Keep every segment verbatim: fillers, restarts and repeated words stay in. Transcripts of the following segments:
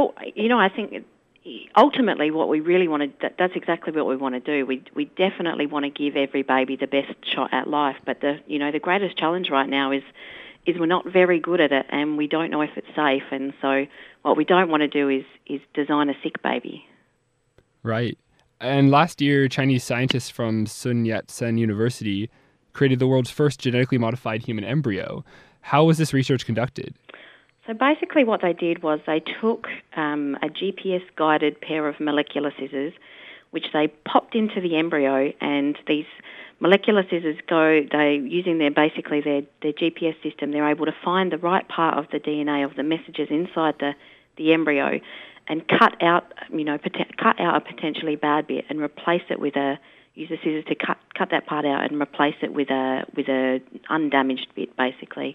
Well, you know, I think ultimately what we really want to, that, that's exactly what we want to do. We we definitely want to give every baby the best shot at life, but the you know the greatest challenge right now is is we're not very good at it, and we don't know if it's safe. And so what we don't want to do is is design a sick baby. Right. And last year, Chinese scientists from Sun Yat-sen University created the world's first genetically modified human embryo. How was this research conducted? So basically what they did was they took um, a G P S-guided pair of molecular scissors, which they popped into the embryo, and these molecular scissors go, they using their basically their, their G P S system, they're able to find the right part of the D N A of the messages inside the, the embryo and cut out, you know, pot- cut out a potentially bad bit and replace it with a, use the scissors to cut cut that part out and replace it with a with a undamaged bit, basically.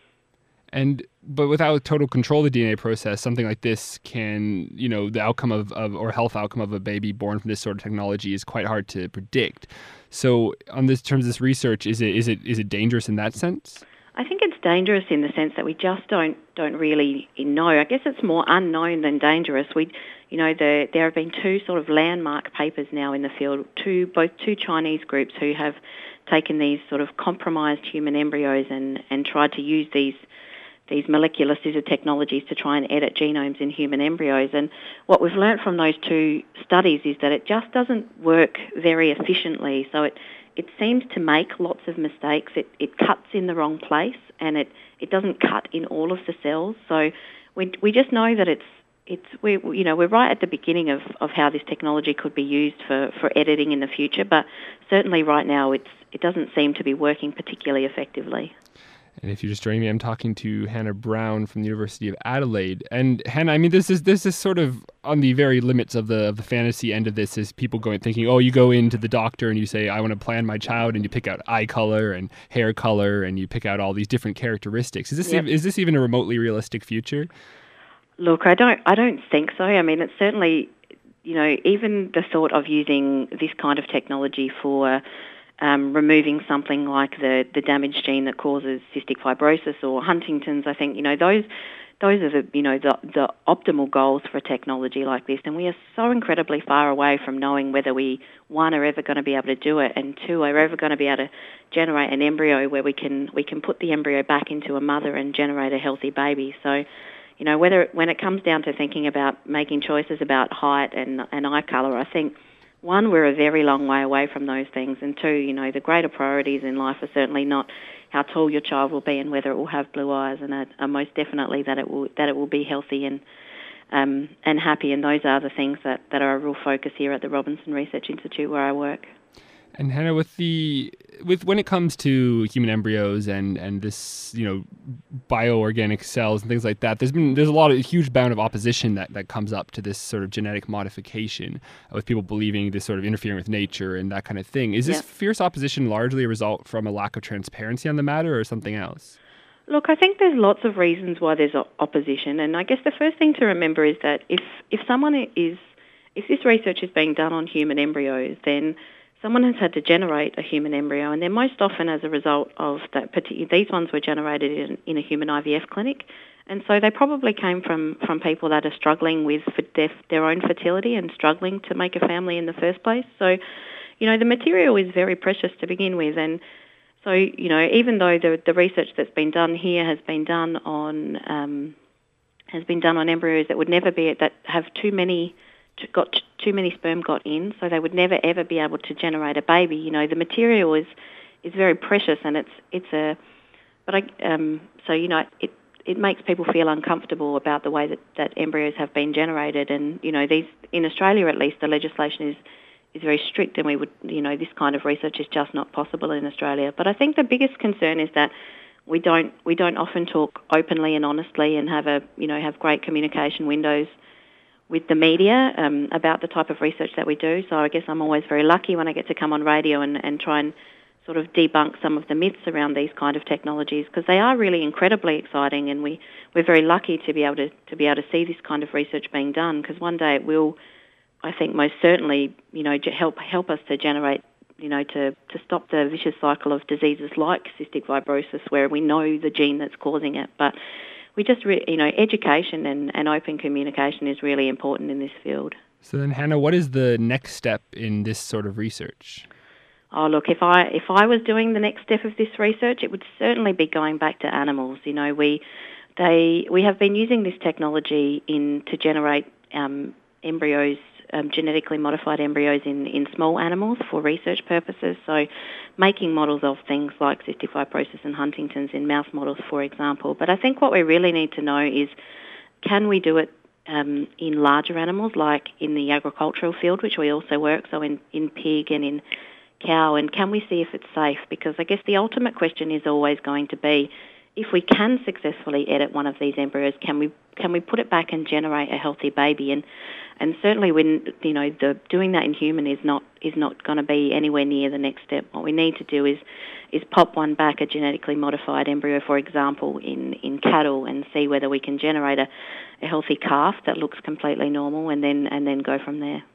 And but without total control of the D N A process, something like this can, you know, the outcome of, of or health outcome of a baby born from this sort of technology is quite hard to predict. So, on this terms of this research, is it is it is it dangerous in that sense? I think it's dangerous in the sense that we just don't don't really know. I guess it's more unknown than dangerous. We, you know, the, there have been two sort of landmark papers now in the field, two both two Chinese groups who have taken these sort of compromised human embryos and, and tried to use these these molecular scissor technologies to try and edit genomes in human embryos. And what we've learnt from those two studies is that it just doesn't work very efficiently. So it, it seems to make lots of mistakes. It, it cuts in the wrong place, and it, it doesn't cut in all of the cells. So we we just know that it's it's we you know we're right at the beginning of, of how this technology could be used for, for editing in the future. But certainly right now it's it doesn't seem to be working particularly effectively. And if you're just joining me, I'm talking to Hannah Brown from the University of Adelaide. And Hannah, I mean, this is this is sort of on the very limits of the of the fantasy end of this. Is people going thinking, oh, you go into the doctor and you say, I want to plan my child, and you pick out eye color and hair color, and you pick out all these different characteristics. Is this Yep. is this even a remotely realistic future? Look, I don't I don't think so. I mean, it's certainly, you know, even the thought of using this kind of technology for Um, removing something like the, the damaged gene that causes cystic fibrosis or Huntington's, I think, you know, those those are the, you know, the, the optimal goals for a technology like this. And we are so incredibly far away from knowing whether we, one, are ever going to be able to do it, and two, are ever going to be able to generate an embryo where we can we can put the embryo back into a mother and generate a healthy baby. So, you know, whether when it comes down to thinking about making choices about height and, and eye colour, I think, one, we're a very long way away from those things, and two, you know, the greater priorities in life are certainly not how tall your child will be and whether it will have blue eyes, and are, are most definitely that it will that it will be healthy and um, and happy, and those are the things that, that are a real focus here at the Robinson Research Institute where I work. And Hannah, with the with when it comes to human embryos and, and this, you know, bioorganic cells and things like that, there's been there's a lot of a huge bound of opposition that, that comes up to this sort of genetic modification, uh, with people believing this sort of interfering with nature and that kind of thing. Is this Yep. fierce opposition largely a result from a lack of transparency on the matter, or something else? Look, I think there's lots of reasons why there's o- opposition, and I guess the first thing to remember is that if if someone is if this research is being done on human embryos, then someone has had to generate a human embryo, and they're most often as a result of that. Particular, these ones were generated in, in a human I V F clinic, and so they probably came from, from people that are struggling with their, their own fertility and struggling to make a family in the first place. So, you know, the material is very precious to begin with, and so, you know, even though the the research that's been done here has been done on um, has been done on embryos that would never be that have too many. got too many sperm got in, so they would never ever be able to generate a baby. You know, the material is is very precious, and it's it's a, but I um so you know it it makes people feel uncomfortable about the way that, that embryos have been generated, and you know these in Australia at least the legislation is is very strict, and we would you know this kind of research is just not possible in Australia. But I think the biggest concern is that we don't we don't often talk openly and honestly and have a you know have great communication windows with the media um, about the type of research that we do. So I guess I'm always very lucky when I get to come on radio and, and try and sort of debunk some of the myths around these kind of technologies, because they are really incredibly exciting, and we, we're very lucky to be able to, to be able to see this kind of research being done, because one day it will, I think most certainly, you know, help help us to generate, you know, to, to stop the vicious cycle of diseases like cystic fibrosis, where we know the gene that's causing it. But we just, re- you know, education and, and open communication is really important in this field. So then, Hannah, what is the next step in this sort of research? Oh, look, if I if I was doing the next step of this research, it would certainly be going back to animals. You know, we they we have been using this technology in to generate um, embryos, um, genetically modified embryos in, in small animals for research purposes. So, making models of things like cystic fibrosis and Huntington's in mouse models, for example. But I think what we really need to know is, can we do it um, in larger animals, like in the agricultural field, which we also work, so in, in pig and in cow, and can we see if it's safe? Because I guess the ultimate question is always going to be, if we can successfully edit one of these embryos, can we can we put it back and generate a healthy baby? And and certainly, when you know the doing that in human is not is not going to be anywhere near the next step. What we need to do is is pop one back, a genetically modified embryo, for example, in, in cattle, and see whether we can generate a, a healthy calf that looks completely normal, and then and then go from there.